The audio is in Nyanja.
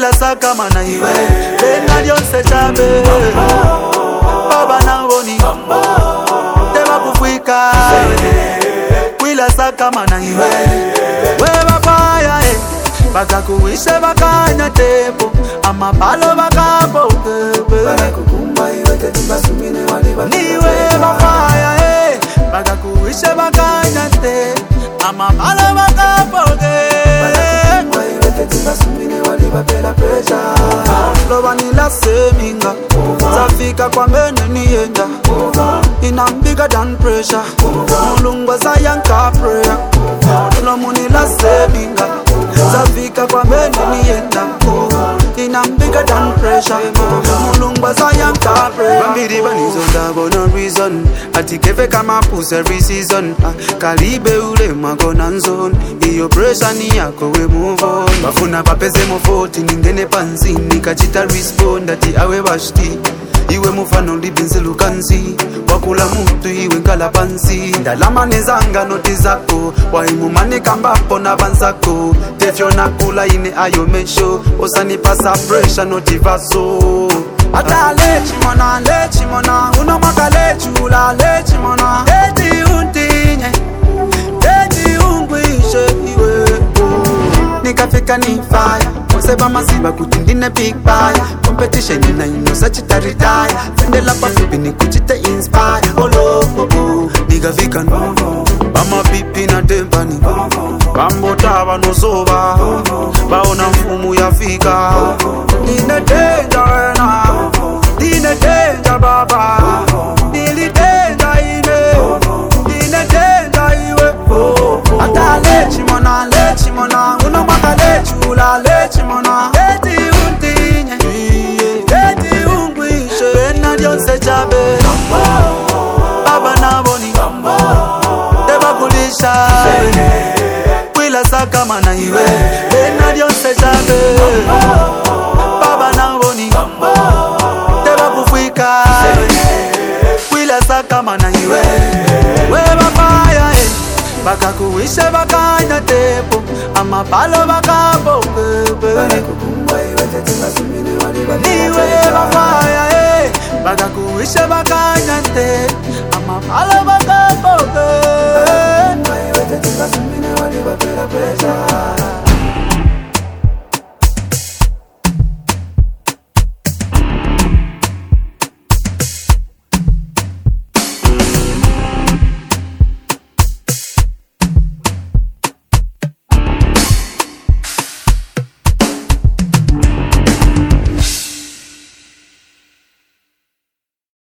Wila saka mana iwe Bena dionse chabe Baba na boni Tema kufwika Wila saka mana iwe Weba kwaya Baka kuwishe baka nyatepo Ama palo baka poke Baka kukumba iwe tetimba sumine waliba Niwe bakwaya Baka kuwishe baka nyatepo Ama palo baka poke Baka kukumba iwe tetimba sumine waliba pela pressure Loba nila seminga Zafika kwa mene nienda I'm bigger than pressure Mulungwa zayanka prayer Tulo munila seminga Zafika kwa mene nienda I'm bigger than pressure Mulungwa zayanka prayer Bambiri banizonda bono reason Atikefe kama puss every season Kalibe ule magona nzone Iyo pressure ni yako we move on Bafuna bapeze mofoti ningene pansi Nikachita respond ati awe bashti Iwe mufano libinzilu kanzi Wakula mutu iwe nkala pansi Ndalama nezanga noti zako Waimu mane kambapo na banzako Tefyo nakula ine ayo mesho Osani pasa pressure noti vaso Ata lechi mona Unomaka lechula lechi mona Eti untinye Eti ungwishe iwe Nikafika ni fire Seba masiba kutindine big buyer Competition ina inosa chita retire Fendela pafupi ni kuchita inspire Olo, niga vika no Bama pipi na tempani Bambota no soba Baona mfumu ya fika Nine danger na Nine danger baba Nili danger ine Nine danger iwe Ata lechi mona Unomaka lechula lechi mona Eti untinye Eti ungwishe Bena dionse chabe Baba na boni Deba kulisha Wila saka mana iwe Bena dionse chabe Baba na boni Deba kufwika Wila saka mana iwe Weba faya Baka kuwishe baka nyatepo Ama palo baka poke Baka kukumba iwe tetimba sumine waliba Niwe bafaya Baka kuwishe baka nyatepo Ama palo